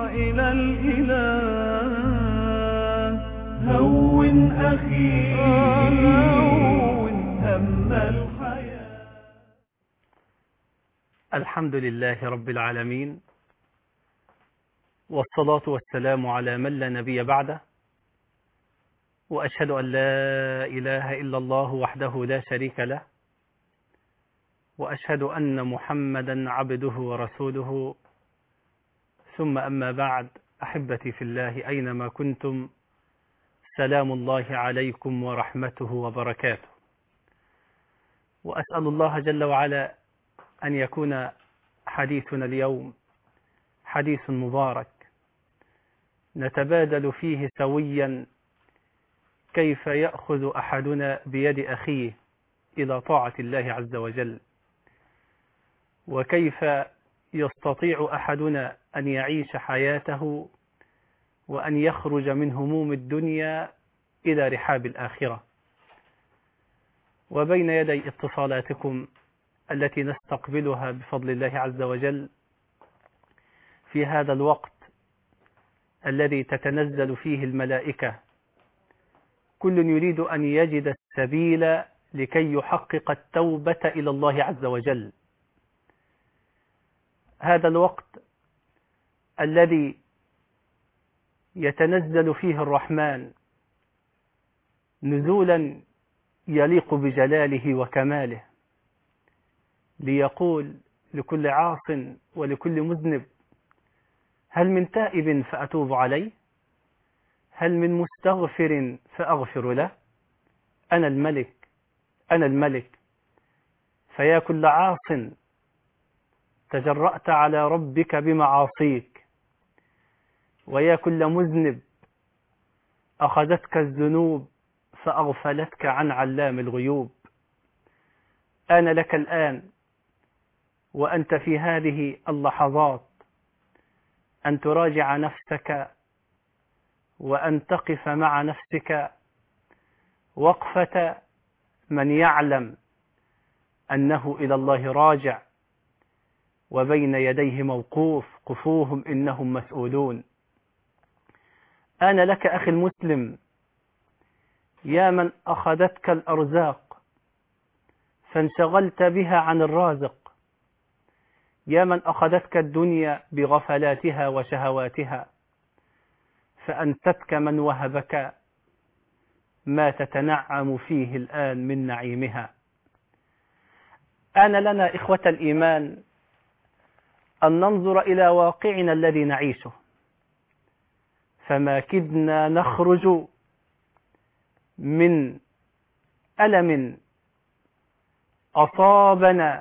إلى الإله. هون أخي هون هم الحياة. الحمد لله رب العالمين، والصلاة والسلام على من لا نبي بعده، وأشهد أن لا إله إلا الله وحده لا شريك له، وأشهد أن محمدا عبده ورسوله، ثم أما بعد. أحبتي في الله أينما كنتم، سلام الله عليكم ورحمته وبركاته. وأسأل الله جل وعلا أن يكون حديثنا اليوم حديث مبارك نتبادل فيه سويا كيف يأخذ أحدنا بيد أخيه إلى طاعة الله عز وجل، وكيف يستطيع أحدنا أن يعيش حياته وأن يخرج من هموم الدنيا إلى رحاب الآخرة. وبين يدي اتصالاتكم التي نستقبلها بفضل الله عز وجل في هذا الوقت الذي تتنزل فيه الملائكة، كل يريد أن يجد السبيل لكي يحقق التوبة إلى الله عز وجل. هذا الوقت الذي يتنزل فيه الرحمن نزولا يليق بجلاله وكماله، ليقول لكل عاص ولكل مذنب: هل من تائب فأتوب عليه؟ هل من مستغفر فأغفر له؟ أنا الملك أنا الملك. فيا كل عاص تجرأت على ربك بمعاصيك، ويا كل مذنب أخذتك الذنوب فأغفلتك عن علام الغيوب. آن لك الآن وأنت في هذه اللحظات أن تراجع نفسك وأن تقف مع نفسك وقفة من يعلم أنه إلى الله راجع وبين يديه موقوف، قفوهم إنهم مسؤولون. آن لك أخي المسلم، يا من أخذتك الأرزاق فانشغلت بها عن الرازق، يا من أخذتك الدنيا بغفلاتها وشهواتها فأنستك من وهبك ما تتنعم فيه الآن من نعيمها. آن لنا إخوة الإيمان أن ننظر إلى واقعنا الذي نعيشه، فما كدنا نخرج من ألم أصابنا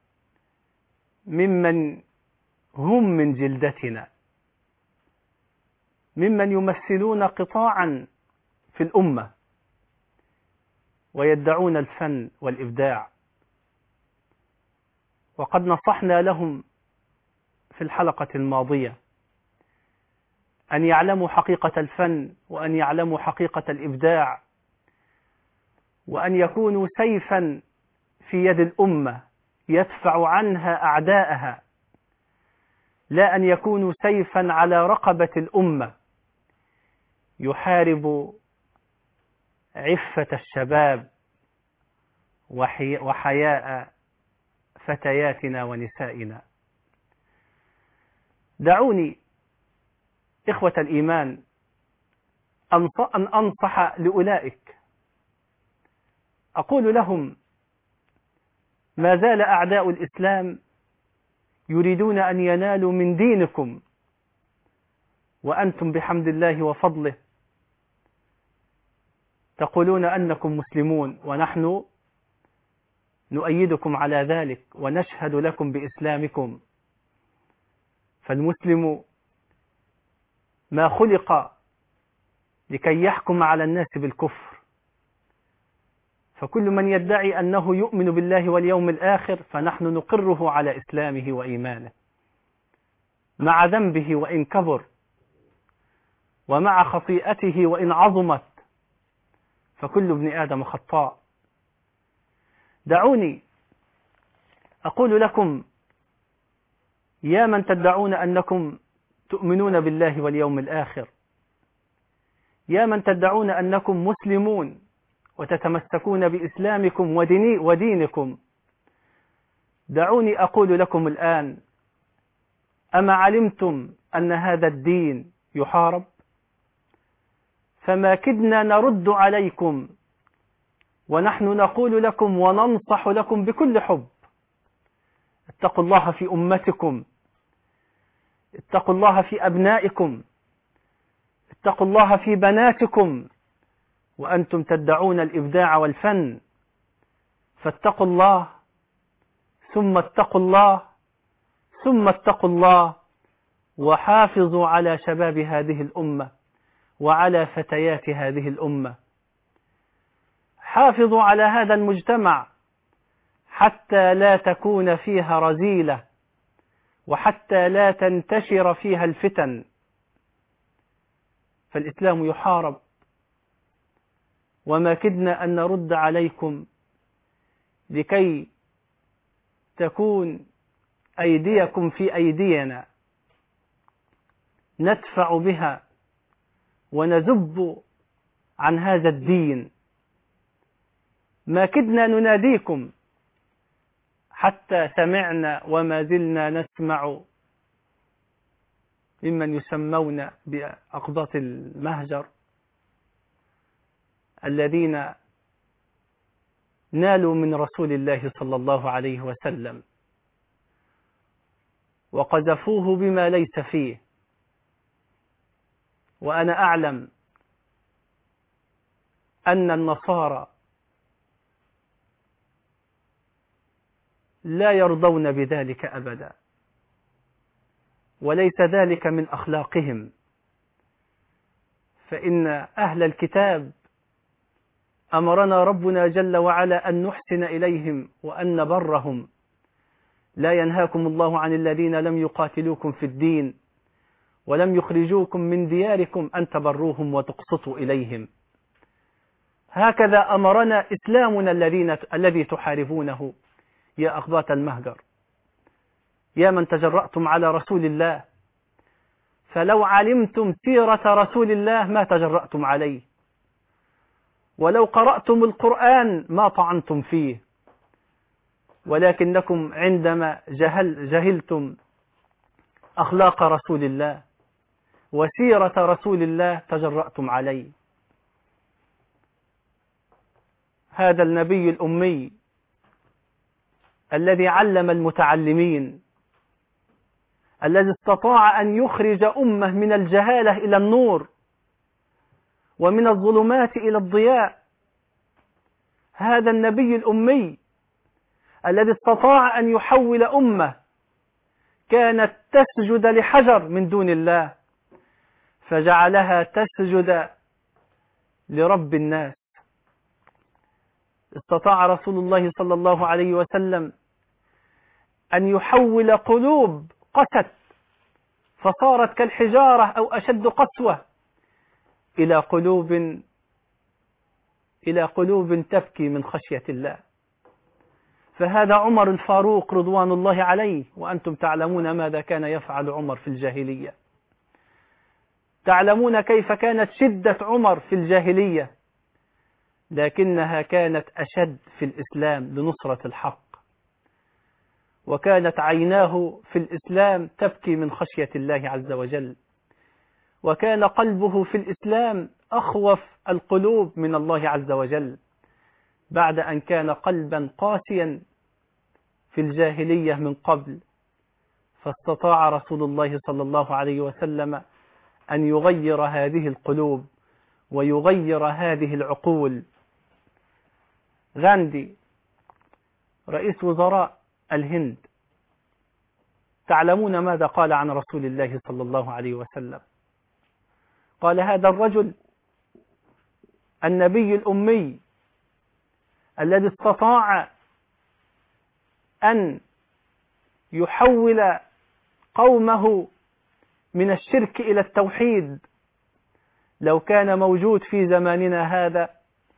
ممن هم من جلدتنا، ممن يمثلون قطاعا في الأمة ويدعون الفن والإبداع. وقد نصحنا لهم في الحلقة الماضية أن يعلموا حقيقة الفن، وأن يعلموا حقيقة الإبداع، وأن يكونوا سيفا في يد الأمة يدفع عنها أعداءها، لا أن يكونوا سيفا على رقبة الأمة يحارب عفة الشباب وحياء فتياتنا ونسائنا. دعوني إخوة الإيمان أن أنصح لأولئك، أقول لهم: ما زال أعداء الإسلام يريدون أن ينالوا من دينكم، وأنتم بحمد الله وفضله تقولون أنكم مسلمون، ونحن نؤيدكم على ذلك ونشهد لكم بإسلامكم. فالمسلم ما خلق لكي يحكم على الناس بالكفر، فكل من يدعي أنه يؤمن بالله واليوم الآخر فنحن نقره على إسلامه وإيمانه مع ذنبه وإن كبر، ومع خطيئته وإن عظمت، فكل ابن آدم خطاء. دعوني أقول لكم: يا من تدعون أنكم تؤمنون بالله واليوم الآخر، يا من تدعون أنكم مسلمون وتتمسكون بإسلامكم ودينكم، دعوني أقول لكم الآن: أما علمتم أن هذا الدين يحارب؟ فما كدنا نرد عليكم ونحن نقول لكم وننصح لكم بكل حب: اتقوا الله في أمتكم، اتقوا الله في أبنائكم، اتقوا الله في بناتكم، وأنتم تدعون الإبداع والفن، فاتقوا الله ثم اتقوا الله ثم اتقوا الله، وحافظوا على شباب هذه الأمة وعلى فتيات هذه الأمة. حافظوا على هذا المجتمع حتى لا تكون فيها رذيلة وحتى لا تنتشر فيها الفتن، فالإسلام يحارب، وما كدنا أن نرد عليكم لكي تكون أيديكم في أيدينا ندفع بها ونذب عن هذا الدين. ما كدنا نناديكم حتى سمعنا وما زلنا نسمع ممن يسمون بأقباط المهجر الذين نالوا من رسول الله صلى الله عليه وسلم وقذفوه بما ليس فيه. وأنا أعلم أن النصارى لا يرضون بذلك أبدا، وليس ذلك من أخلاقهم، فإن أهل الكتاب أمرنا ربنا جل وعلا أن نحسن إليهم وأن نبرهم. لا ينهاكم الله عن الذين لم يقاتلوكم في الدين ولم يخرجوكم من دياركم أن تبروهم وتقسطوا إليهم. هكذا أمرنا إسلامنا الذي تحاربونه يا أقباط المهجر، يا من تجرأتم على رسول الله، فلو علمتم سيرة رسول الله ما تجرأتم عليه، ولو قرأتم القرآن ما طعنتم فيه، ولكنكم عندما جهلتم أخلاق رسول الله وسيرة رسول الله تجرأتم عليه. هذا النبي الأمي الذي علم المتعلمين، الذي استطاع أن يخرج أمة من الجهالة إلى النور ومن الظلمات إلى الضياء، هذا النبي الأمي الذي استطاع أن يحول أمة كانت تسجد لحجر من دون الله فجعلها تسجد لرب الناس. استطاع رسول الله صلى الله عليه وسلم أن يحول قلوب قست فصارت كالحجارة أو أشد قسوة إلى قلوب تبكي من خشية الله. فهذا عمر الفاروق رضوان الله عليه، وأنتم تعلمون ماذا كان يفعل عمر في الجاهلية، تعلمون كيف كانت شدة عمر في الجاهلية، لكنها كانت أشد في الإسلام لنصرة الحق، وكانت عيناه في الإسلام تبكي من خشية الله عز وجل، وكان قلبه في الإسلام أخوف القلوب من الله عز وجل، بعد أن كان قلبا قاسيا في الجاهلية من قبل. فاستطاع رسول الله صلى الله عليه وسلم أن يغير هذه القلوب ويغير هذه العقول. غاندي رئيس وزراء الهند، تعلمون ماذا قال عن رسول الله صلى الله عليه وسلم؟ قال: هذا الرجل النبي الأمي الذي استطاع أن يحول قومه من الشرك إلى التوحيد، لو كان موجود في زماننا هذا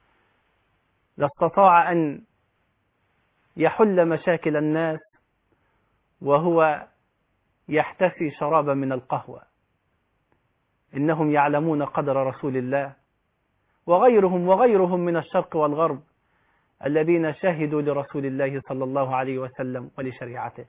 لاستطاع أن يحل مشاكل الناس وهو يحتسي شرابا من القهوة. إنهم يعلمون قدر رسول الله، وغيرهم من الشرق والغرب الذين شهدوا لرسول الله صلى الله عليه وسلم ولشريعته.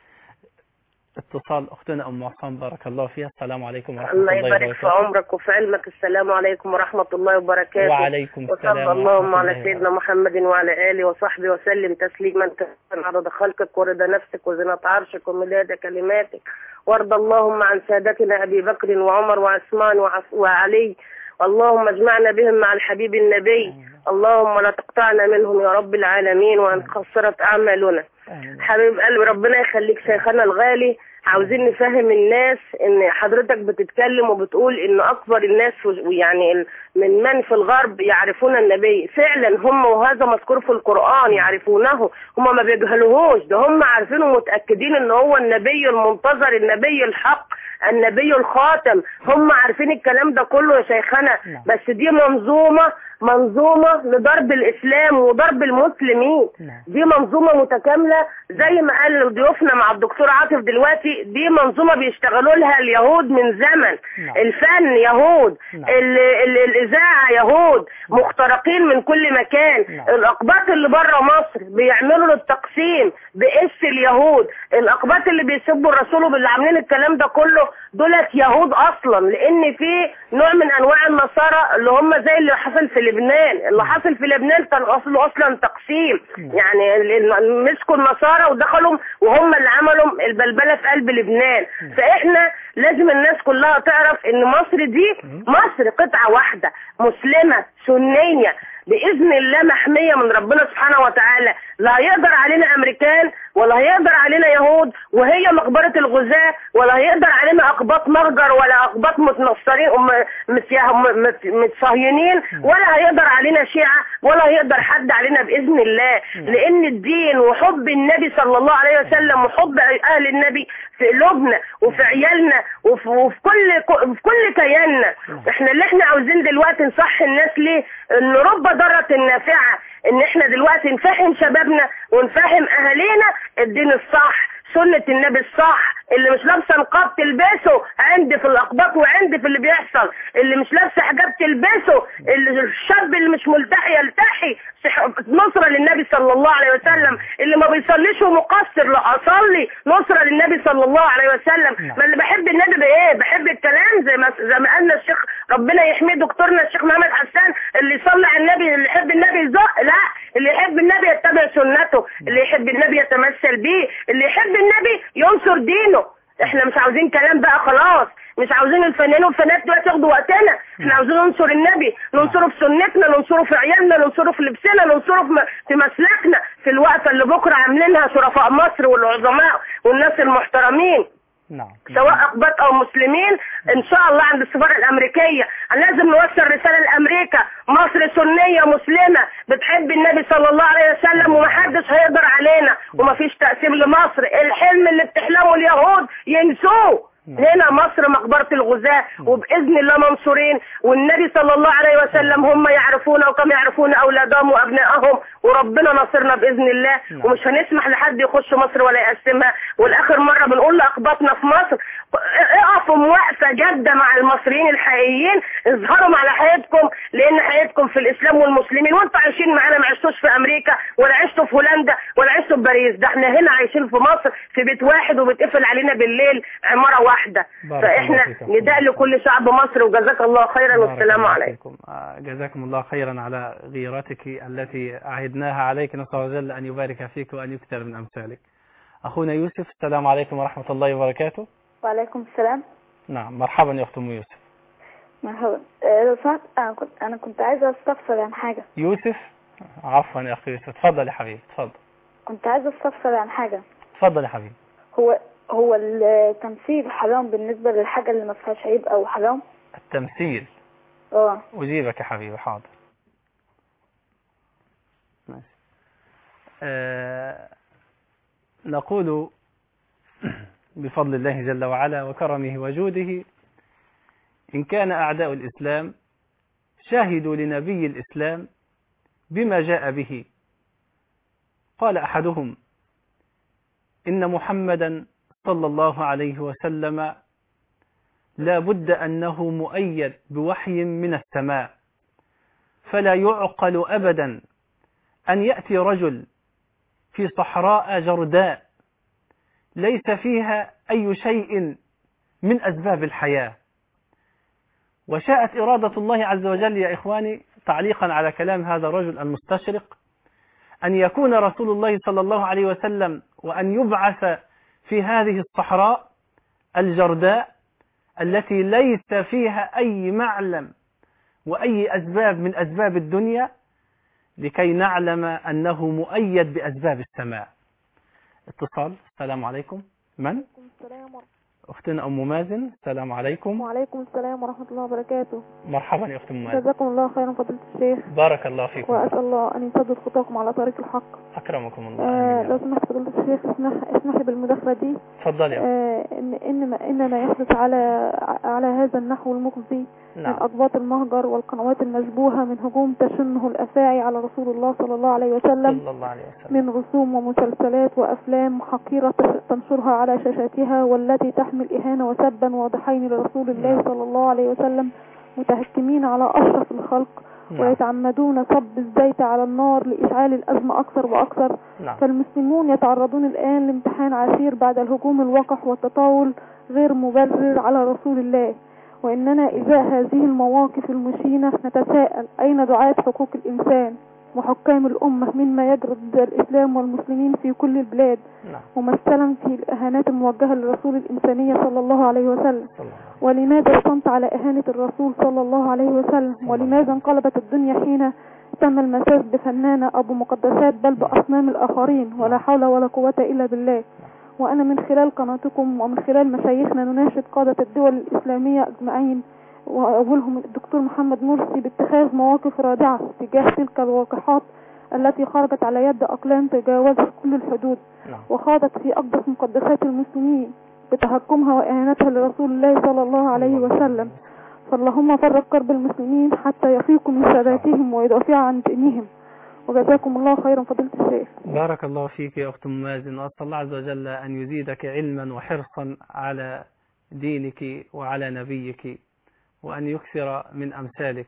اتصال أختنا أم عصام بارك الله فيها. السلام عليكم ورحمة الله وبركاته. الله يبارك في عمرك وفي علمك. السلام عليكم ورحمة الله وبركاته. وعليكم السلام. وصلى اللهم على سيدنا محمد وعلى آله وصحبه وسلم تسليما كثيرا عدد خلقك ورضا نفسك وزنة عرشك ومداد كلماتك. وارض اللهم عن سادتنا أبي بكر وعمر وعثمان وعلي، اللهم اجمعنا بهم مع الحبيب النبي، اللهم لا تقطعنا منهم يا رب العالمين وأن قصرت أعمالنا. حبيب قلبي ربنا يخليك شيخنا الغالي، عاوزين نفهم الناس ان حضرتك بتتكلم وبتقول ان اكبر الناس يعني من في الغرب يعرفون النبي. فعلا هم، وهذا مذكور في القرآن، يعرفونه، هم ما بيجهلوهوش، ده هم عارفين ومتأكدين ان هو النبي المنتظر، النبي الحق، النبي الخاتم. هم عارفين الكلام ده كله يا شيخنا، بس دي منظومة لضرب الإسلام وضرب المسلمين. دي منظومة متكاملة زي ما قال ضيوفنا مع الدكتور عاطف دلوقتي، دي منظومة بيشتغلوا لها اليهود من زمن. الفن يهود، الإذاعة يهود، مخترقين من كل مكان. الأقباط اللي بره مصر بيعملوا للتقسيم باسم اليهود. الأقباط اللي بيسبوا الرسول واللي عاملين الكلام ده كله دولت يهود أصلا، لأن في نوع من أنواع النصارى اللي هم زي اللي حصل في لبنان. اللي حصل في لبنان كان أصلا تقسيم، يعني مسكوا النصارى ودخلوا وهم اللي عملوا البلبلة في قلب لبنان. فإحنا لازم الناس كلها تعرف إن مصر دي مصر قطعة واحدة مسلمة سنية بإذن الله، محمية من ربنا سبحانه وتعالى. لا هيقدر علينا أمريكان ولا هيقدر علينا يهود وهي مقبرة الغزاة، ولا هيقدر علينا أقباط مهجر ولا أقباط متنصرين متصهينين، ولا هيقدر علينا شيعة، ولا هيقدر حد علينا بإذن الله. لأن الدين وحب النبي صلى الله عليه وسلم وحب أهل النبي في قلوبنا وفي عيالنا وفي كل كياننا. احنا اللي احنا عاوزين دلوقتي نصح الناس ليه؟ ان رب ضرة النافعة، ان احنا دلوقتي نفهم شبابنا ونفهم اهالينا الدين الصح، سنة النبي الصح. اللي مش لابسه نقاب تلبسه عندي في الاقباط وعندي في اللي بيحصل، اللي مش لابسه حجاب تلبسه، الشاب اللي مش ملتحي يلتحي، نصرة للنبي صلى الله عليه وسلم. اللي ما بيصليش ومقصر، لا اصلي، نصرة للنبي صلى الله عليه وسلم. ما اللي بحب النبي بايه؟ بحب الكلام زي ما قالنا الشيخ ربنا يحميه دكتورنا الشيخ محمد حسان، اللي يصلي على النبي، اللي يحب النبي يزق، لا، اللي يحب النبي يتبع سنته، اللي يحب النبي يتمثل بيه، اللي يحب النبي ينصر دينه. احنا مش عاوزين كلام بقى خلاص، مش عاوزين الفنانين والفنانات دلوقتي ياخدوا وقتنا. احنا عاوزين ننصر النبي، ننصره في سنتنا، ننصره في عيالنا، ننصره في لبسنا، ننصره في مسلكنا، في الوقفه اللي بكره عاملينها شرفاء مصر والعظماء والناس المحترمين، سواء اقباط او مسلمين ان شاء الله عند السفاره الامريكيه. لازم نوصل رساله لامريكا، مصر سنيه مسلمه بتحب النبي صلى الله عليه وسلم ومحدش هيقدر علينا، ومفيش تقسيم لمصر. الحلم اللي بتحلمه اليهود ينسوه. هنا مصر مقبرة الغزاة، وبإذن الله منصورين. والنبي صلى الله عليه وسلم هم يعرفون وكم يعرفون أولادهم وأبنائهم، وربنا نصرنا بإذن الله. ومش هنسمح لحد يخش مصر ولا يقسمها. والآخر مرة بنقول لأقباطنا في مصر، اقفوا موقفة جادة مع المصريين الحقيقيين، اظهروا على حياتكم، لأن حياتكم في الإسلام والمسلمين. وانتوا عايشين معانا، ما عشتوش في أمريكا ولا عشتوا في هولندا ولا عشتوا في باريس، ده احنا هنا عايشين في مصر في بيت واحد وبتقفل علينا بالليل عمارة واحدة. فاحنا نداء لكل شعب مصر، وجزاك الله خيرا والسلام عليكم. جزاكم الله خيرا على غيرتك التي عهدناها عليك، نسأل الله جل أن يبارك فيك وأن يكثر من أمثالك. أخونا يوسف، السلام عليكم ورحمة الله وبركاته. وعليكم السلام. نعم، مرحبا يا أخت أم يوسف. مرحبا. لو سمحت أنا كنت عايزة أستفسر عن حاجة. يوسف، عفوا يا أخي يوسف، اتفضل يا حبيبي، اتفضل. كنت عايزة أستفسر عن حاجة. اتفضل يا حبيبي. هو التمثيل حرام بالنسبة للحاجة اللي ما فيهاش عيب أو حرام؟ التمثيل؟ أجيبك يا حبيبي، حاضر. ماشي. نقول بفضل الله جل وعلا وكرمه وجوده، إن كان أعداء الإسلام شاهدوا لنبي الإسلام بما جاء به. قال أحدهم: إن محمدا صلى الله عليه وسلم لا بد أنه مؤيد بوحي من السماء، فلا يعقل أبدا أن يأتي رجل في صحراء جرداء ليس فيها أي شيء من أسباب الحياة، وشاءت إرادة الله عز وجل يا إخواني تعليقا على كلام هذا الرجل المستشرق أن يكون رسول الله صلى الله عليه وسلم وأن يبعث في هذه الصحراء الجرداء التي ليس فيها أي معلم وأي أسباب من أسباب الدنيا، لكي نعلم أنه مؤيد بأسباب السماء. اتصال. السلام عليكم. من؟ أختنا أم مازن. السلام عليكم. وعليكم السلام ورحمة الله وبركاته. مرحبا يا أخت أم مازن. جزاكم الله خيرا فضيلة الشيخ. بارك الله فيكم. وأسأل الله أن يسدد خطاكم على طريق الحق. أكرمكم الله. لو سمحت فضيلة الشيخ اسمحي بالمداخلة دي. تفضلي. إن ما يحدث على هذا النحو المخزي من أضباط المهجر والقنوات المشبوهة من هجوم تشنه الأفاعي على رسول الله صلى الله عليه وسلم من رسوم ومسلسلات وأفلام حقيرة تنشرها على شاشاتها، والتي تحمل إهانة وسبا واضحين لرسول الله صلى الله عليه وسلم، متهكمين على أشرف الخلق ويتعمدون صب الزيت على النار لإشعال الأزمة أكثر وأكثر. فالمسلمون يتعرضون الآن لامتحان عسير بعد الهجوم الوقح والتطاول غير مبرر على رسول الله. وإننا إزاء هذه المواقف المشينة نتساءل أين دعاة حقوق الإنسان وحكام الأمة مما يجري ضد الإسلام والمسلمين في كل البلاد، ممثلا في الإهانات الموجهة للرسول الإنسانية صلى الله عليه وسلم؟ ولماذا الصمت على إهانة الرسول صلى الله عليه وسلم؟ ولماذا انقلبت الدنيا حين تم المساس بفنانة أبو مقدسات بل بأصنام الآخرين؟ ولا حول ولا قوة إلا بالله. وأنا من خلال قناتكم ومن خلال مشايخنا نناشد قادة الدول الإسلامية أجمعين وأولهم الدكتور محمد مرسي باتخاذ مواقف رادعة تجاه تلك الواقعات التي خرجت على يد أقلام تجاوزت كل الحدود وخاضت في أقدس مقدسات المسلمين بتهكمها وإهانتها لرسول الله صلى الله عليه وسلم. فاللهم فرق كرب المسلمين حتى يفيقوا من ساداتهم ويدافعوا عن دينهم. وجزاكم الله خيرا فضيلة الشيخ. بارك الله فيك يا أخت مازن، وأسأل الله عز وجل أن يزيدك علما وحرصا على دينك وعلى نبيك، وأن يكثر من أمثالك.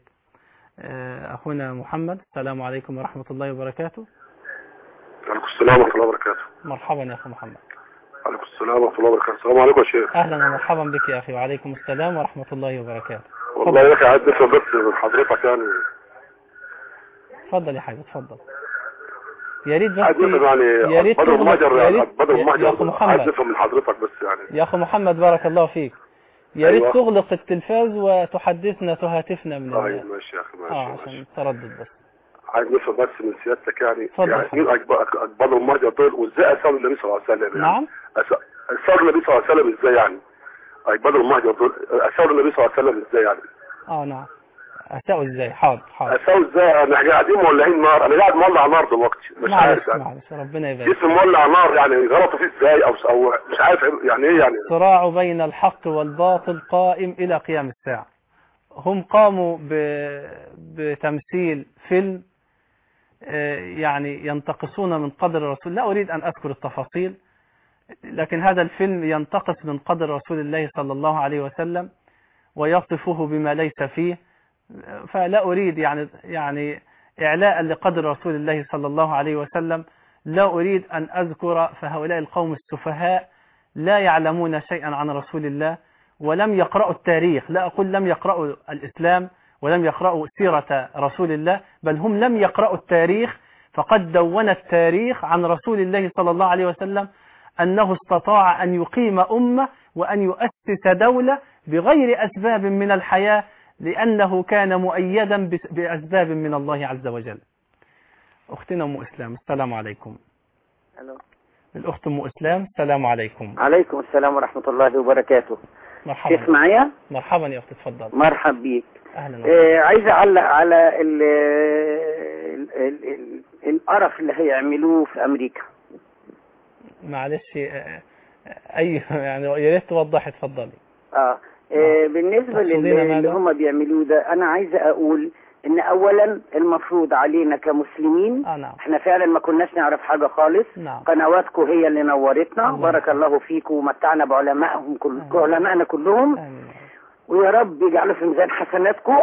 أخونا محمد. السلام عليكم ورحمة الله وبركاته. عليكم السلام ورحمة الله وبركاته. مرحبا يا أخو محمد. عليكم السلام ورحمة الله وبركاته. السلام عليكم يا شيخ. أهلا ومرحبا بك يا أخي. وعليكم السلام ورحمة الله وبركاته. والله يا أخي عايز نفهم بس من حضرتك يعني. تفضل يا حاج تفضل. يا ريت بس يعني يا ريت بدر المهجر يا أخو محمد. عايز نفهم من حضرتك بس يعني. يا أخو محمد بارك الله فيك. يا ريت تغلق التلفاز وتحدثنا تهاتفنا من طيب ماشي يا أخي ماشي. عشان التردد بس. عايز نفهم بس من سيادتك يعني مين بدر المهجر دول وازاي أسألوا النبي صلى الله عليه وسلم يعني. نعم. أسألوا النبي صلى الله عليه وسلم ازاي يعني. بدر المهجر دول أسألوا النبي صلى الله عليه وسلم ازاي يعني. نعم. أسأوا ازاي؟ حاضر. أسأوا ازاي؟ احنا قاعدين مولعين نار، انا قاعد مولع نار دلوقتي مش عارف يعني. معلش ربنا يبارك. اسم مولع نار يعني غلطوا فيه ازاي او مش عارف يعني ايه يعني. صراع بين الحق والباطل قائم الى قيام الساعة. هم قاموا بتمثيل فيلم يعني ينتقصون من قدر الرسول. لا أريد أن أذكر التفاصيل، لكن هذا الفيلم ينتقص من قدر رسول الله صلى الله عليه وسلم ويصفه بما ليس فيه. فلا أريد يعني إعلاء لقدر رسول الله صلى الله عليه وسلم لا أريد أن أذكر. فهؤلاء القوم السفهاء لا يعلمون شيئا عن رسول الله ولم يقرأوا التاريخ. لا أقول لم يقرأوا الإسلام ولم يقرأوا سيرة رسول الله، بل هم لم يقرأوا التاريخ. فقد دون التاريخ عن رسول الله صلى الله عليه وسلم أنه استطاع أن يقيم أمة وأن يؤسس دولة بغير أسباب من الحياة، لأنه كان مؤيدا بأسباب من الله عز وجل. أختنا أم إسلام. السلام عليكم. ألو. الأخت أم إسلام. السلام عليكم. عليكم السلام ورحمة الله وبركاته. مرحبا. شيخ معايا؟ مرحبا يا أخت تفضل. مرحب بيك. أهلا. عايز أعلق على القرف اللي هيعملوه في أمريكا. معلش يعني يا ريت توضحي. اتفضلي. بالنسبة اللي هم بيعملوه ده، أنا عايز أقول إن أولا المفروض علينا كمسلمين نعم. إحنا فعلا ما كناش نعرف حاجة خالص. نعم. قنواتكم هي اللي نورتنا. بارك الله فيكم ومتعنا بعلمائهم علمائنا كلهم. ويا رب يجعله في ميزان حسناتكم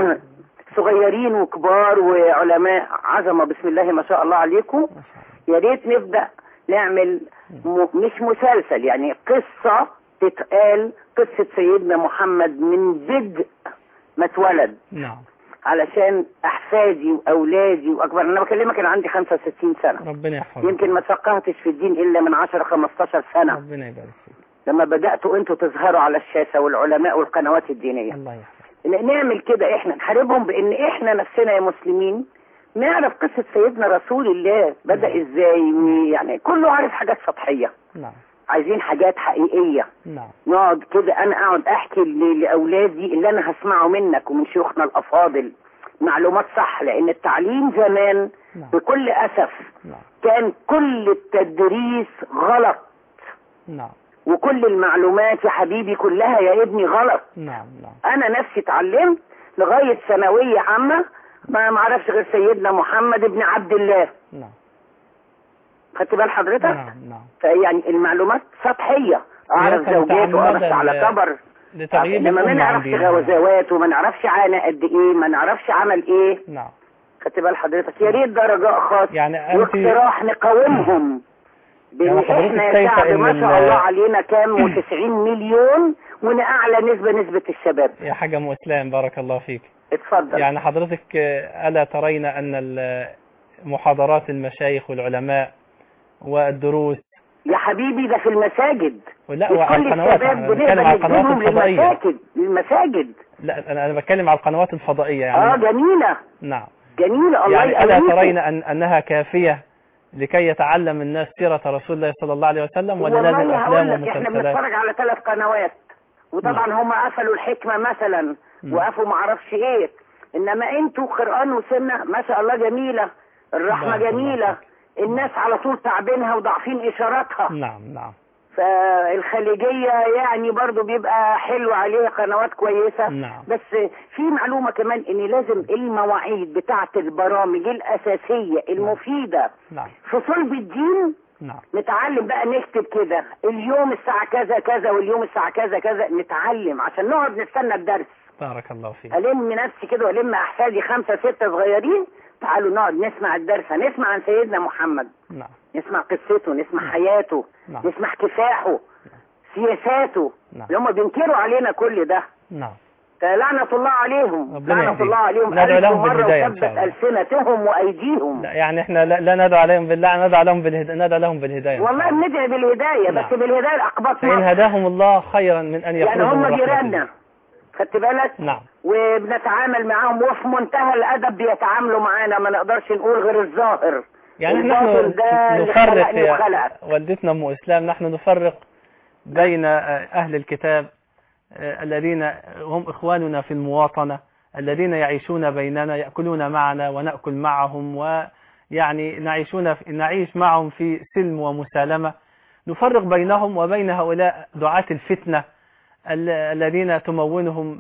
صغيرين وكبار وعلماء عظمه بسم الله ما شاء الله عليكم. يا ريت نبدا نعمل مش مسلسل، يعني قصه تتقال، قصه سيدنا محمد من بدء ما اتولد. نعم. علشان احفادي واولادي واكبر. انا بكلمك انا عندي 65 سنه. ربنا يحفظك. يمكن ما تفقهتش في الدين الا من 10 15 سنه. ربنا يبارك فيك. لما بداتوا انتوا تظهروا على الشاشه والعلماء والقنوات الدينيه. الله يحفظك. نعمل كده، احنا نحاربهم بان احنا نفسنا يا مسلمين نعرف قصه سيدنا رسول الله بدا ازاي. يعني كله عارف حاجات سطحيه. نعم. عايزين حاجات حقيقيه. نعم. نقعد كده انا اقعد احكي لاولادي اللي انا هسمعه منك ومن شيوخنا الافاضل معلومات صح، لان التعليم زمان بكل اسف كان كل التدريس غلط. نعم. وكل المعلومات يا حبيبي كلها يا ابني غلط. نعم. انا نفسي اتعلمت لغايه ثانويه عامه ما اعرفش غير سيدنا محمد ابن عبد الله. نعم. خدت بال حضرتك؟ نعم. فيعني المعلومات سطحيه، اعرف زوجاته واعرف على كبر، انما ما نعرفش غزوات وما نعرفش عانى قد ايه، ما نعرفش عمل ايه. نعم. خدت بال حضرتك؟ يا ريت ده رجاء خاص يعني واقتراح نقاومهم بان احنا يا شعب ما شاء الله علينا كام و90 مليون واعلى نسبه الشباب. يا حاجه ام اسلام بارك الله فيك. اتفضل. يعني حضرتك الا ترين ان محاضرات المشايخ والعلماء والدروس يا حبيبي ده في المساجد. لا وعلى القنوات، بنتكلم على القنوات الفضائيه. المساجد. لا انا بتكلم على القنوات الفضائيه يعني. جميله. نعم. جميله الله يعني الا ترين انها كافيه لكي يتعلم الناس سيرة رسول الله صلى الله عليه وسلم، ولا لازم افلام ومسلسلات؟ احنا بنتفرج على 3 قنوات وطبعا هم قفلوا الحكمة مثلا وقفوا معرفش ايه، انما انتوا قرآن وسنة ما شاء الله جميلة، الرحمة جميلة، الناس على طول تعبينها وضعفين اشاراتها. نعم. فالخليجية يعني برضو بيبقى حلو عليها قنوات كويسة. نعم. بس في معلومة كمان ان لازم المواعيد بتاعة البرامج الاساسية المفيدة في صلب الدين نتعلم بقى، نكتب كده اليوم الساعة كذا كذا واليوم الساعة كذا كذا، نتعلم عشان نقعد نستنى الدرس. بارك الله فيك. ألم نفسي كده والم احفادي 5 6 صغيرين، تعالوا نقعد نسمع الدرس، هنسمع عن سيدنا محمد. نسمع قصته، نسمع حياته، نسمع كفاحه، سياساته، اللي هم بينكروا علينا كل ده. فلعنة الله عليهم، لعنة الله عليهم ألف مرة وثبت ألسنتهم وأيديهم. لا يعني احنا لا ندعو عليهم باللعنة، ندعو لهم بالهداية. والله بندعي بالهداية بس بالهداية الأقباط. فإن هداهم الله خيرا من أن يخرجوا. يعني هم جيراننا، خدت بالك؟ نعم. وبنتعامل معاهم وفي منتهى الأدب بيتعاملوا معانا، ما نقدرش نقول غير الظاهر. يعني نحن نفرق يا والدتنا أم إسلام، نحن نفرق بين أهل الكتاب الذين هم إخواننا في المواطنة، الذين يعيشون بيننا، يأكلون معنا ونأكل معهم، ويعني نعيش معهم في سلم ومسالمة. نفرق بينهم وبين هؤلاء دعاة الفتنة الذين تمونهم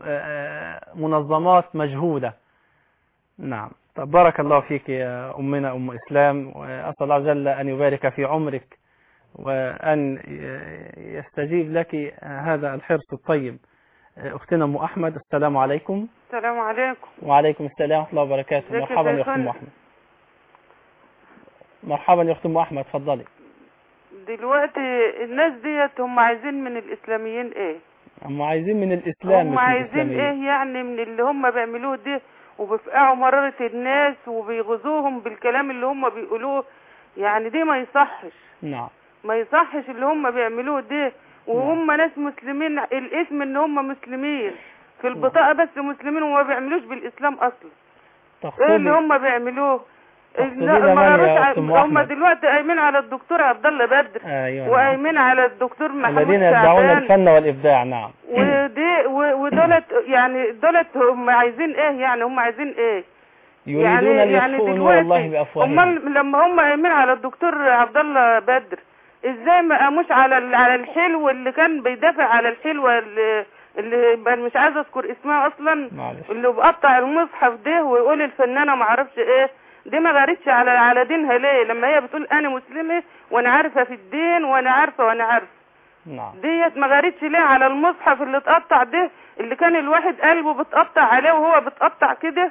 منظمات مجهولة. نعم. طب بارك الله فيك يا أمنا أم إسلام، وأسأل الله جل أن يبارك في عمرك وأن يستجيب لك هذا الحرص الطيب. أختنا أم أحمد، السلام عليكم. السلام عليكم. وعليكم السلام ورحمة الله وبركاته. مرحبا يا أخت أم أحمد. مرحبا يا أخت أم أحمد، اتفضلي. دلوقتي الناس ديت هم عايزين من الإسلاميين إيه؟ هم عايزين من الإسلام، هم عايزين إيه يعني من اللي هم بيعملوه ده، وبيفقعوا مرارة الناس وبيغزوهم بالكلام اللي هم بيقولوه، يعني دي ما يصحش. نعم. ما يصحش اللي هم بيعملوه ده، وهم ناس مسلمين، الاسم ان هم مسلمين في البطاقة بس مسلمين وما بيعملوش بالإسلام أصلا. ايه اللي هم بيعملوه؟ هم دلوقتي قايمين على الدكتور عبد الله بدر. أيوة. وقايمين على الدكتور محمود الذين يدعون الفن والإبداع. نعم. ودولت يعني دولت هم عايزين ايه يعني؟ هم عايزين ايه؟ يريدون أن يطفئوا نور الله بأفواههم. لما هم قايمين على الدكتور عبد الله بدر، ازاي ما قاموش على الحلو اللي كان بيدافع على الحلوة اللي مش عايزه اذكر اسمها اصلا، اللي بقطع المصحف ده ويقول الفنانه ما اعرفش ايه، دي ما غارتش على دينها ليه؟ لما هي بتقول انا مسلمه وانا عارفه في الدين وانا عارفه. نعم. ديت ما غارتش ليه على المصحف اللي اتقطع ده اللي كان الواحد قلبه بتقطع عليه وهو بتقطع كده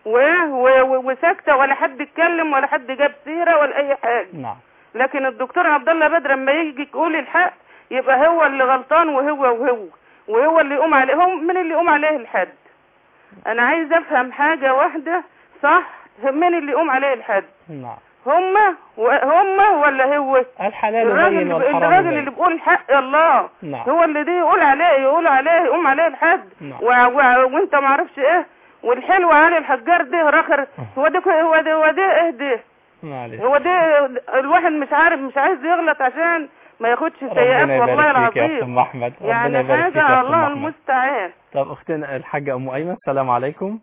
وساكته، ولا حد اتكلم ولا حد جاب سيره ولا اي حاجه. لكن الدكتور عبد الله بدر لما يجي يقول الحق يبقى هو اللي غلطان وهو اللي يقوم عليه. من اللي يقوم عليه الحد؟ انا عايز افهم حاجه واحده صح، من اللي يقوم عليه الحد؟ هم ولا هو الحلال بين والحرام بين؟ الراجل اللي بيقول حق الله هو اللي دي يقول يقوم عليه الحد. وانت ما عرفش ايه، والحلو علي الحجار ده رخر. هو ده ايه ده؟ هو ده الواحد مش عايز يغلط عشان ما ياخدش سيئات. والله العظيم يعني حاجه الله المستعان. طب اختنا الحاجه ام ايمن، السلام عليكم.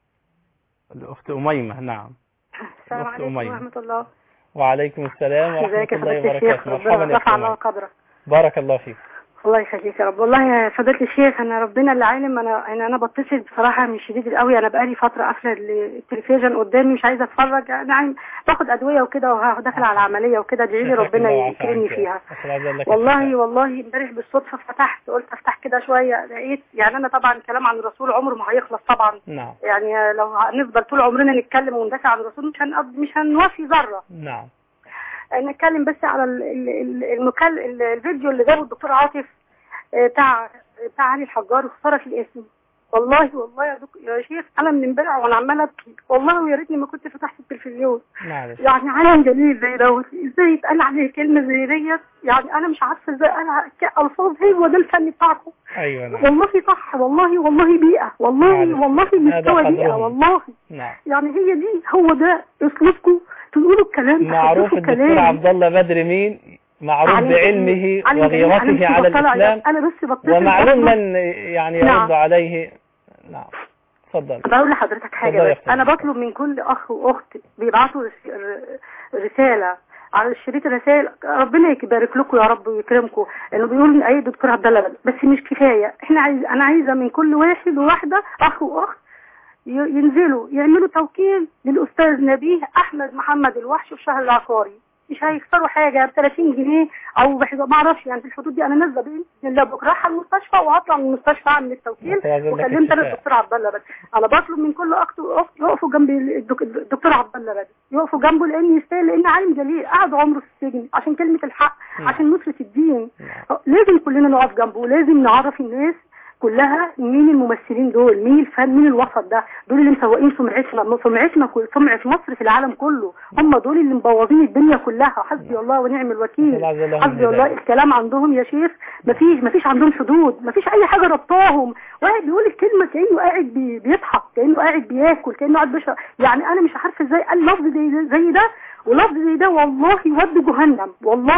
الاخت اميمه. نعم السلام عليكم ورحمة الله. وعليكم السلام ورحمة الله وبركاته. مرحبا يا أخي. بارك الله فيك. الله يخليك يا رب. والله يا فضيلة الشيخ، أنا ربنا اللي عالم، أنا بتصل بصراحة من شديد قوي. أنا بقالي فترة قافلة التلفزيون قدامي، مش عايزة أتفرج. أنا باخد أدوية وكده وهدخل على العملية وكده. ادعي لي ربنا يكرمني فيها. والله امبارح بالصدفة فتحت، قلت أفتح كده شوية، لقيت يعني أنا طبعا كلام عن الرسول عمره ما هيخلص طبعا. يعني لو هنفضل طول عمرنا نتكلم وندافع عن الرسول مش هنوفي ذرة. نتكلم بس على الفيديو اللي جابه الدكتور عاطف بتاع علي الحجار واختارت الاسم. والله يا شيخ انا من امبارح وانا عماله ابكي والله، ويا ريتني ما كنت فتحت التلفزيون. يعني عالم جميل زي دوت، ازاي يتقال عليه كلمه زي ديت؟ يعني انا مش عارفه ازاي انا الفاظ. هو ده الفن بتاعكم. ايوه والله صح، والله بيئه، والله مستوى بيئه والله. يعني هي دي، هو ده اسلوبكم تقولوا الكلام. معروف الدكتور عبد الله بدر مين؟ معروف بعلمه وغيرته على الإسلام. أنا بس ومعلوم من يعني يرد عليه. نعم اتفضل. بقول لحضرتك حاجة بس. أنا بطلب من كل أخ وأخت بيبعتوا رسالة على الشريط الرسائل، ربنا يبارك لكم يا رب ويكرمكم، انه بيقول اي دكتور عبد الله بدر، بس مش كفايه. انا عايزه من كل واحد وواحده اخ واخت ينزلوا يعملوا توكيل للاستاذ نبيه احمد محمد الوحش في شهر العقاري. مش هيخسروا حاجه ب 30 جنيه او ما اعرفش، يعني في الحدود دي. انا نازله باذن الله بكره رايحه المستشفى وهطلع من المستشفى اعمل التوكيل. وكلمت انا الدكتور عبد الله بدر. انا بطلب من كل اخت واخت يقفوا جنب الدكتور عبد الله بدر، يقفوا جنبه لان يستاهل، لان عالم جليل قعد عمره في السجن عشان كلمه الحق، عشان نصره الدين. لازم كلنا نقف جنبه، ولازم نعرف الناس كلها مين الممثلين دول، مين الفن، مين الوسط ده. دول اللي مسوقين سمعة مصر في العالم كله. هم دول اللي مبوظين الدنيا كلها. حسبي الله ونعم الوكيل. حسبي الله. الكلام عندهم يا شيخ مفيش عندهم حدود، مفيش اي حاجه ربطاهم. واحد بيقول الكلمه كانه قاعد بيضحك، كانه قاعد بياكل، كانه قاعد بيشرب. يعني انا مش عارفه ازاي قال لفظ زي ده ولفظ زي ده. والله يودوا جهنم،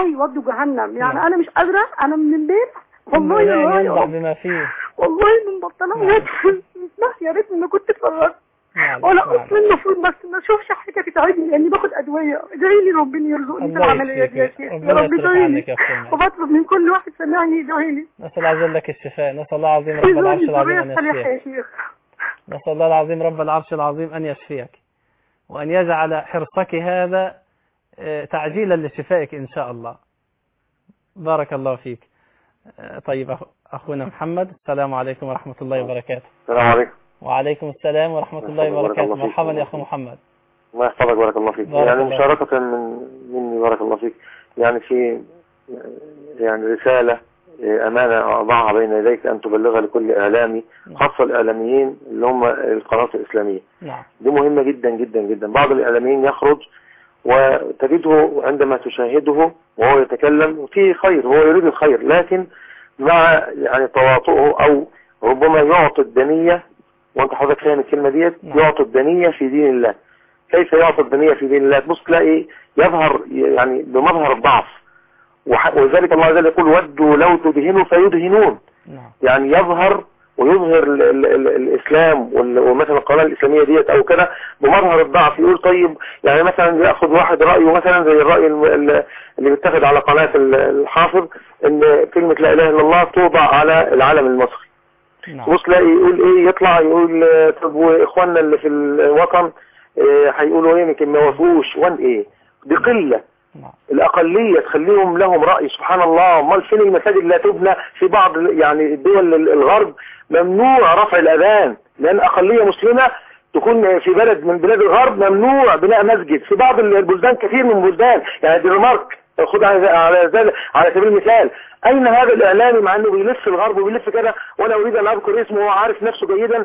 يعني انا مش قادره. انا من البيت والله بما فيه والله من بطلان يا ريتني ما كنت اتفرجت. ولا اصلا المفروض بس ما اشوفش حاجه تتعبني لاني باخد ادويه. ادعي لي ربنا يرزقني في العمليه دي يا شيخ. يا رب ادعي لي. وبطلب من كل واحد سمعني يدعي لي. نسال الله عز لك الشفاء. نسال الله العظيم رب العرش العظيم ان يشفيك. نسال الله العظيم رب العرش العظيم ان يشفيك، وان يجعل حرصك هذا تعجيلا لشفائك ان شاء الله. بارك الله فيك. طيب أخونا محمد، السلام عليكم ورحمة الله وبركاته. السلام عليكم. وعليكم السلام ورحمة الله وبركاته. مرحبا يا أخو محمد. الله يحفظك. بارك الله فيك. يعني مشاركة مني بارك الله فيك، يعني في رسالة أمانة أضعها بين يديك أن تبلغها لكل إعلامي، خاصة الإعلاميين اللي هم القناة الإسلامية. دي مهمة جدا جدا جدا. بعض الإعلاميين يخرج وتجده عندما تشاهده وهو يتكلم فيه خير، هو يريد الخير، لكن مع تواطؤه أو ربما يعطي الدنية. وانت حضرتك فاهم الكلمة ديت، يعطي الدنية في دين الله. كيف يعطي الدنية في دين الله؟ تبص تلاقي يظهر بمظهر الضعف، وذلك الله عز وجل يقول ودوا لو تدهنوا فيدهنون. يعني يظهر ويظهر الإسلام ومثلا القناة الإسلامية ديت أو كده بمظهر الضعف. يقول طيب يعني مثلا يأخذ واحد رأيه مثلا زي الرأي اللي بيتخذ على قناة الحافظ إن كلمة لا إله إلا الله توضع على العلم المصري. بص تلاقي يقول إيه، يطلع يقول طب وإخواننا اللي في الوطن هيقولوا إيه، يمكن ما وافقوش. وان إيه دي قلة. الأقلية تخليهم لهم رأي. سبحان الله، امال فين المساجد لا تبنى في بعض يعني دول الغرب ممنوع رفع الأذان، لأن أقلية مسلمة تكون في بلد من بلاد الغرب ممنوع بناء مسجد. في بعض البلدان، كثير من البلدان، يعني الدنمارك خد على سبيل المثال، أين هذا الإعلامي مع أنه بيلف الغرب وبيلف كده، وأنا أريد أن أذكر اسمه وهو عارف نفسه جيدا،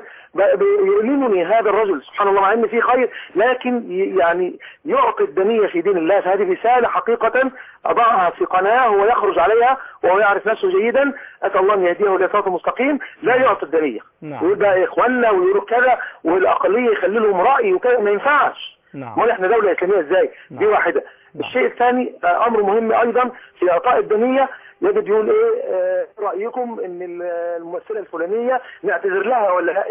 يؤلمني هذا الرجل سبحان الله، مع أن فيه خير لكن يعني يعطي الدنية في دين الله. فهذه رسالة حقيقة أضعها في قناة هو يخرج عليها وهو يعرف نفسه جيدا، أسأل الله أن يهديه إلى صراط مستقيم. لا يعطي الدنية ويبقى إخواننا ويقولوا كذا والأقلية يخلي لهم رأي وكذا، ما ينفعش. ما احنا دولة إسلامية إزاي؟ دي واحدة. الشيء الثاني أمر مهم أيضا في إعطاء الدنية، يجب يقول إيه رأيكم إن الممثلة الفلانية نعتذر لها ولا لا؟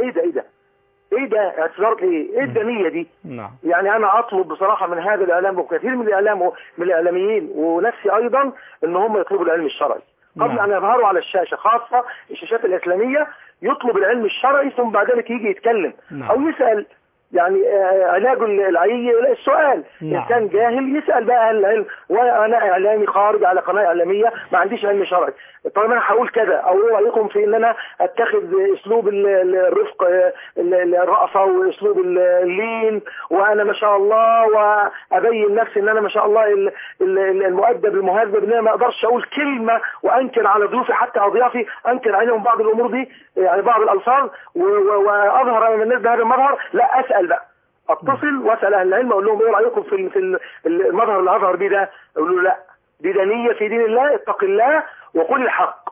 إيه ده اعتذار إيه الدنية دي؟ يعني أنا أطلب بصراحة من هذا الإعلام وكثير من الإعلاميين ونفسي أيضا إن هم يطلبوا العلم الشرعي قبل أن يظهروا على الشاشة، خاصة الشاشات الإسلامية. يطلب العلم الشرعي ثم بعد ذلك يجي يتكلم أو يسأل. يعني علاج العي السؤال، إن كان جاهل يسأل بقى أهل العلم. وأنا إعلامي خارج على قناة إعلامية ما عنديش علم شرعي، طيب أنا هقول كذا، أو إيه رأيكم في إن أنا أتخذ أسلوب الرفق الرأفة وأسلوب اللين، وأنا ما شاء الله وأبين نفسي إن أنا ما شاء الله المؤدب المهذب، إن أنا ما أقدرش أقول كلمة وأنكر على ضيوفي حتى أضيافي أنكر عليهم بعض الأمور دي، يعني بعض الألفاظ، وأظهر أمام الناس بهذا المظهر. لا، أسأل بقى، اتصل واسال اهل العلم اقول لهم ايه رايكم في المظهر اللي اظهر بيه ده؟ يقولوا له لا، دي دنيه في دين الله، اتق الله وقل الحق.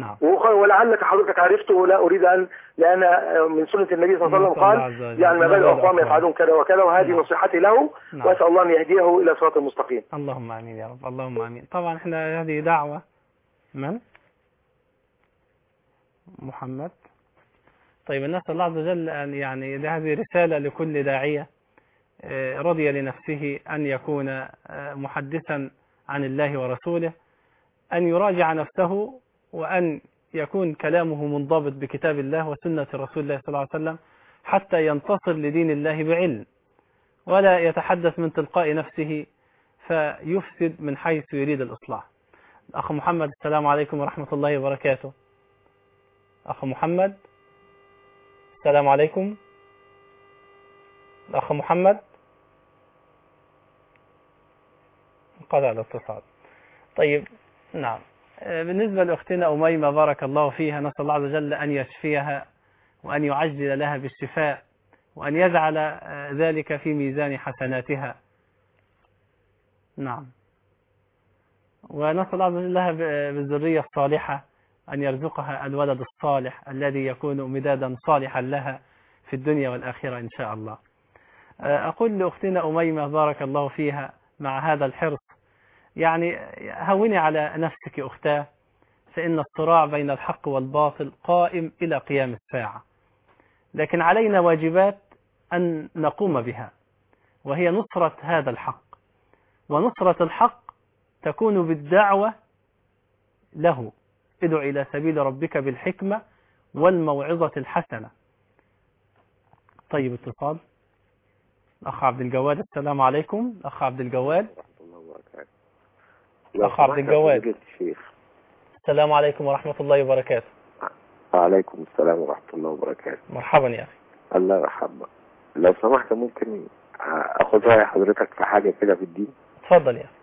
ولعلك حضرتك عرفته، ولا اريد ان، لان من سنه النبي صلى الله عليه وسلم قال يعني ما بال اقوام يفعلون كذا وكذا، وهذه نصيحتي له، واسال الله ان يهديه الى صراط المستقيم. اللهم امين يا رب، اللهم امين. طبعا احنا هذه دعوه من محمد. طيب نسأل الله عز وجل أن يعني هذه رسالة لكل داعية رضي لنفسه أن يكون محدثا عن الله ورسوله، أن يراجع نفسه وأن يكون كلامه منضبط بكتاب الله وسنة رسول الله صلى الله عليه وسلم حتى ينتصر لدين الله بعلم، ولا يتحدث من تلقاء نفسه فيفسد من حيث يريد الإصلاح. أخ محمد، السلام عليكم ورحمة الله وبركاته. أخ محمد، السلام عليكم. الأخ محمد قطع الاتصال. طيب نعم، بالنسبة لأختنا أميمة بارك الله فيها، نسأل الله عز وجل أن يشفيها وأن يعجل لها بالشفاء وأن يجعل ذلك في ميزان حسناتها. نعم، ونسأل الله عز وجل لها بالذرية الصالحة أن يرزقها الولد الصالح الذي يكون مدادا صالحا لها في الدنيا والآخرة إن شاء الله. أقول لأختنا أميمة بارك الله فيها مع هذا الحرص، يعني هوني على نفسك أختاه، فإن الصراع بين الحق والباطل قائم إلى قيام الساعة، لكن علينا واجبات أن نقوم بها، وهي نصرة هذا الحق، ونصرة الحق تكون بالدعوة له. ادع إلى سبيل ربك بالحكمة والموعظة الحسنة. طيب اتصال. الأخ عبد الجواد، السلام عليكم. الأخ عبد الجواد. الأخ عبد الجواد، السلام عليكم ورحمة الله وبركاته. وعليكم السلام ورحمة الله وبركاته. مرحبا يا أخي. الله يرحمك. لو سمحت ممكن أخذ رأي حضرتك في حاجة كده في الدين؟ اتفضل يا أخي.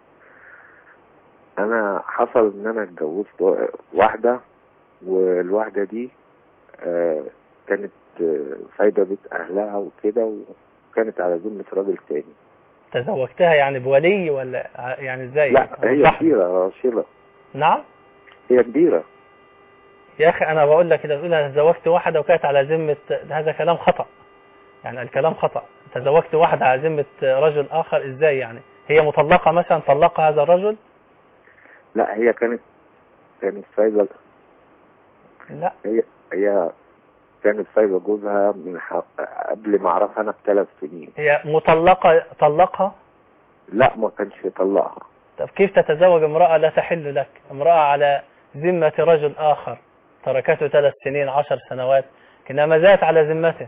انا حصل ان انا اتجوزت واحدة، والواحدة دي كانت سايبة بيت اهلها وكده، وكانت على ذمة راجل تاني. تزوجتها يعني بولي ولا يعني ازاي؟ لا هي كبيرة شيلة. نعم هي كبيرة يا اخي. انا بقول لك كده تقول انا تزوجت واحدة وكانت على ذمة، هذا كلام خطأ، يعني الكلام خطأ. تزوجت واحدة على ذمة رجل اخر ازاي؟ يعني هي مطلقة مثلا، طلقها هذا الرجل؟ لا هي كانت سايبة. لا هي كانت سايبة جوزها من قبل ما اعرفها انا ب3 سنين. هي مطلقة طلقها؟ لا ما كانش يطلقها. طب كيف تتزوج امرأة لا تحل لك، امرأة على ذمة رجل آخر تركته 3 سنين 10 سنوات كأنها ما زالت على ذمته؟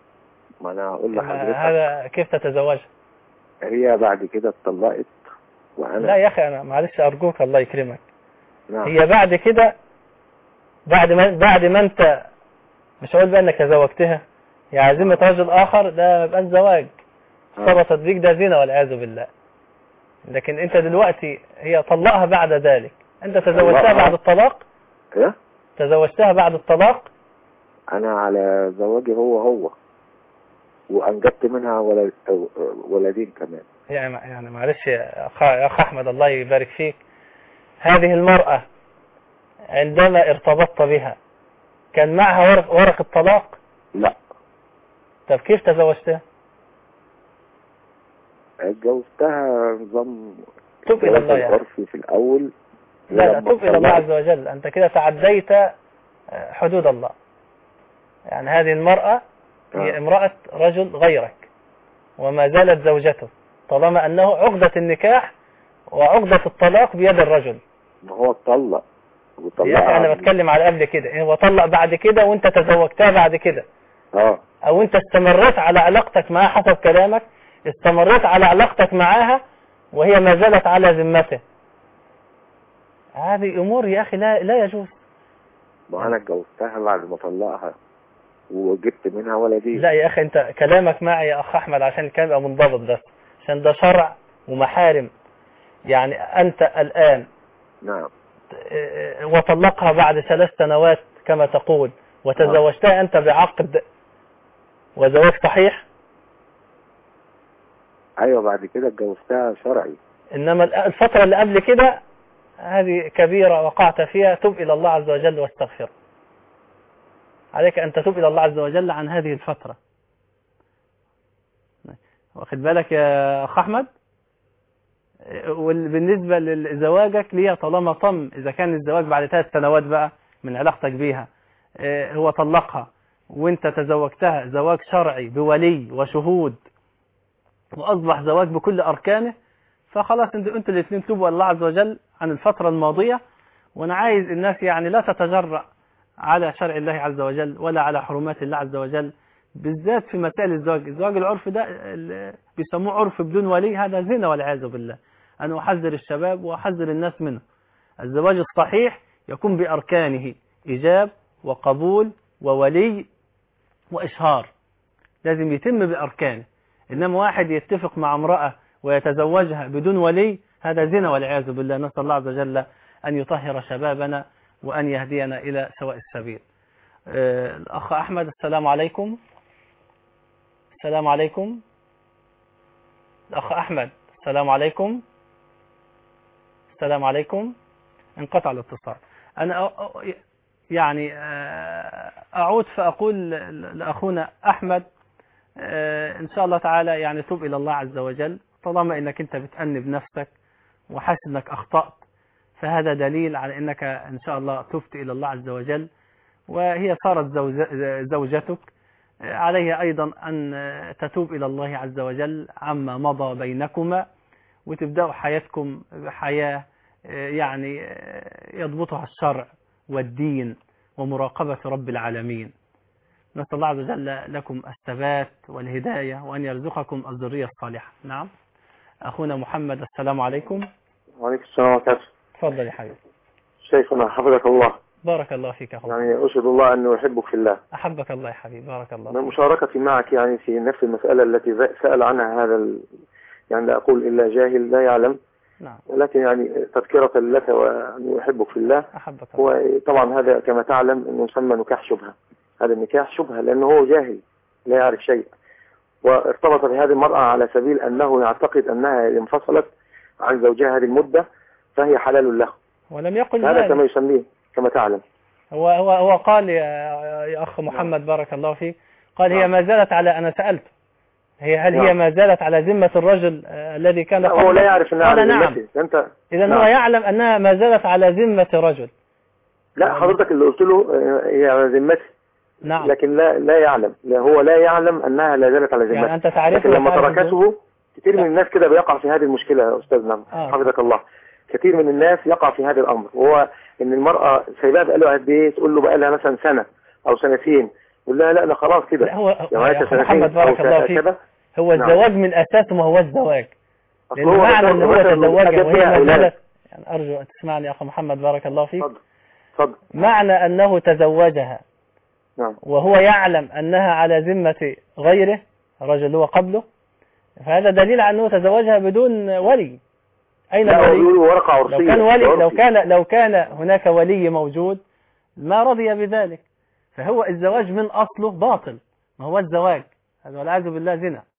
ما انا اقول لحضرتك هذا كيف تتزوجها؟ هي بعد كده اتطلقت لا يا أخي أنا معلش أرجوك الله يكرمك. نعم. هي بعد كده بعد ما أنت مش هقول بقى أنك تزوجتها، هي عزيمة رجل آخر، ده ما يبقاش زواج، ارتبطت بيك، ده زنا والعياذ بالله. لكن أنت دلوقتي هي طلقها بعد ذلك، أنت تزوجتها بعد الطلاق؟ إيه؟ تزوجتها بعد الطلاق؟ أنا على زواجي هو وأنجبت منها ولدين كمان. يعني معلش يا أخ أحمد الله يبارك فيك، هذه المرأة عندما ارتبطت بها كان معها ورقة طلاق؟ لا. طب كيف تزوجتها؟ اتجوزتها نظام تب إلى الله يعني. في الأول. لا تب إلى الله عز وجل، أنت كده تعديت حدود الله. يعني هذه المرأة هي امرأة رجل غيرك وما زالت زوجته، طالما أنه عقدة النكاح وعقدة الطلاق بيد الرجل. ما هو اتطلق يعني أنا بتكلم على قبل كده، هو طلق بعد كده وأنت تزوجتها بعد كده، أو أنت استمرت على علاقتك معها حسب كلامك، استمرت على علاقتك معها وهي ما زالت على ذمته. هذه أمور يا أخي لا يجوز. ما أنا اتجوزتها بعد ما طلقها وجبت منها ولدين. لا يا أخي أنت كلامك معي يا أخ أحمد عشان الكلام يبقى منضبط بس، عشان ده شرع ومحارم. يعني أنت الآن نعم وطلقها بعد 3 سنوات كما تقول، وتزوجتها أنت بعقد وزواج صحيح. أيوة بعد كده اتجوزتها شرعي. إنما الفترة اللي قبل كده هذه كبيرة وقعت فيها، تب إلى الله عز وجل واستغفر. عليك أن تتوب إلى الله عز وجل عن هذه الفترة. واخد بالك يا أخ أحمد؟ وبالنسبة لزواجك ليها طالما طم، إذا كان الزواج بعد 3 سنوات بقى من علاقتك بيها، هو طلقها وانت تزوجتها زواج شرعي بولي وشهود وأصبح زواج بكل أركانه، فخلاص انتوا الاثنين توبوا الله عز وجل عن الفترة الماضية. وانا عايز الناس يعني لا تتجرأ على شرع الله عز وجل ولا على حرمات الله عز وجل، بالذات في مسائل الزواج العرف ده بيسموه عرف بدون ولي، هذا زنا والعياذ بالله. أنا أحذر الشباب وأحذر الناس منه. الزواج الصحيح يكون بأركانه، إيجاب وقبول وولي وإشهار، لازم يتم بأركانه. إنما واحد يتفق مع امرأة ويتزوجها بدون ولي، هذا زنا والعياذ بالله. نسأل الله عز وجل أن يطهر شبابنا وأن يهدينا إلى سواء السبيل. الأخ أحمد السلام عليكم. السلام عليكم الأخ أحمد. السلام عليكم. السلام عليكم. انقطع الاتصال. أنا يعني أعود فأقول لأخونا أحمد إن شاء الله تعالى يعني توب إلى الله عز وجل، طالما إنك أنت بتأنب نفسك وحاسس إنك أخطأت، فهذا دليل على إنك إن شاء الله تبت إلى الله عز وجل، وهي صارت زوجتك. عليها أيضا أن تتوب إلى الله عز وجل عما مضى بينكما، وتبدأوا حياتكم بحياة يعني يضبطها الشرع والدين ومراقبة رب العالمين. نسأل الله عز وجل لكم الثبات والهداية وأن يرزقكم الذرية الصالحة. نعم أخونا محمد السلام عليكم. وعليكم السلام ورحمة الله. تفضل يا حبيبي. شيخنا حفظك الله. بارك الله فيك أخونا. يعني أشهد الله أنه أحبك في الله. أحبك الله يا حبيبي. بارك الله من مشاركتي معك يعني في نفس المسألة التي سأل عنها هذا يعني لا أقول إلا جاهل لا يعلم. نعم. ولكن يعني تذكرة لك وأنه أحبك في الله. أحبك الله. وطبعا هذا كما تعلم أنه يسمى نكاح شبهة. هذا النكاح شبهة لأنه هو جاهل لا يعرف شيء، وارتبط بهذه المرأة على سبيل أنه يعتقد أنها انفصلت عن زوجها هذه المدة فهي حلال له، ولم يقل هذا كما يسميه كما تعلم. هو قال يا أخ محمد بارك الله فيك، قال هي ما زالت على، أنا سألت هل هي ما زالت على ذمة الرجل الذي كان هو لا يعرف أنها على ذمته. إذا هو يعلم أنها ما زالت على ذمة رجل. لا حضرتك اللي قلت له هي على ذمته. نعم. لكن لا يعلم، هو لا يعلم أنها لا زالت على ذمته. يعني أنت تعرف، لكن لما تركته كثير من الناس كده بيقع في هذه المشكلة يا أستاذنا حفظك الله. كثير من الناس يقع في هذا الأمر، وهو إن المرأة سايباها بقاله قد إيه، تقول له بقالها مثلا سنة أو سنتين، يقول لها لا خلاص كده. هو محمد بارك الله فيك، هو الزواج من أساسه ما هو الزواج. لأن معنى أنه هو تزوجها وهي موجودة، يعني أرجو أن تسمعني يا أخي محمد بارك الله فيك. اتفضل. معنى أنه تزوجها وهو يعلم أنها على ذمة غيره الرجل هو قبله، فهذا دليل على أنه تزوجها بدون ولي. أين الولي؟ ورقة عرفية. لو كان هناك ولي موجود ما رضي بذلك. فهو الزواج من أصله باطل، ما هو الزواج هذا والعياذ بالله زنا.